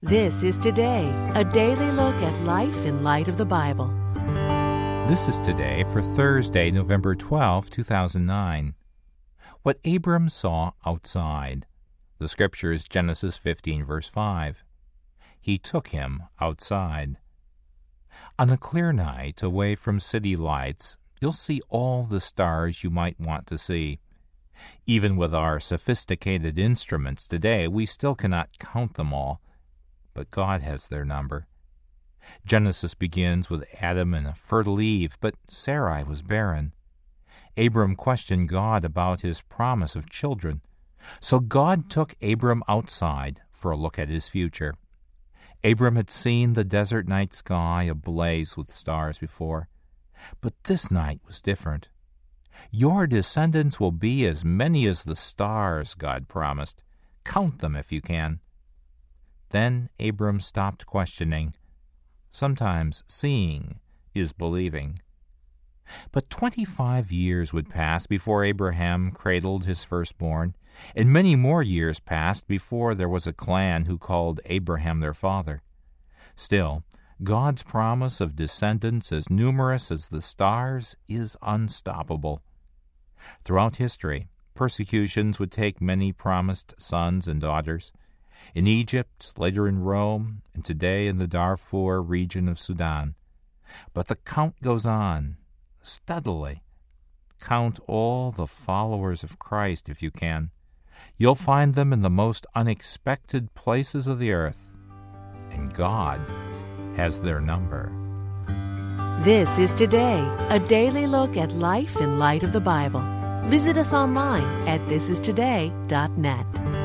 This is Today, a daily look at life in light of the Bible. This is Today for Thursday, November 12, 2009. What Abram saw outside. The scripture is Genesis 15, verse 5. He took him outside. On a clear night, away from city lights, you'll see all the stars you might want to see. Even with our sophisticated instruments today, we still cannot count them all. But God has their number. Genesis begins with Adam and a fertile Eve, but Sarai was barren. Abram questioned God about his promise of children. So God took Abram outside for a look at his future. Abram had seen the desert night sky ablaze with stars before, but this night was different. Your descendants will be as many as the stars, God promised. Count them if you can. Then Abram stopped questioning. Sometimes seeing is believing. But 25 years would pass before Abraham cradled his firstborn, and many more years passed before there was a clan who called Abraham their father. Still, God's promise of descendants as numerous as the stars is unstoppable. Throughout history, persecutions would take many promised sons and daughters. In Egypt, later in Rome, and today in the Darfur region of Sudan. But the count goes on, steadily. Count all the followers of Christ if you can. You'll find them in the most unexpected places of the earth. And God has their number. This is Today, a daily look at life in light of the Bible. Visit us online at thisistoday.net.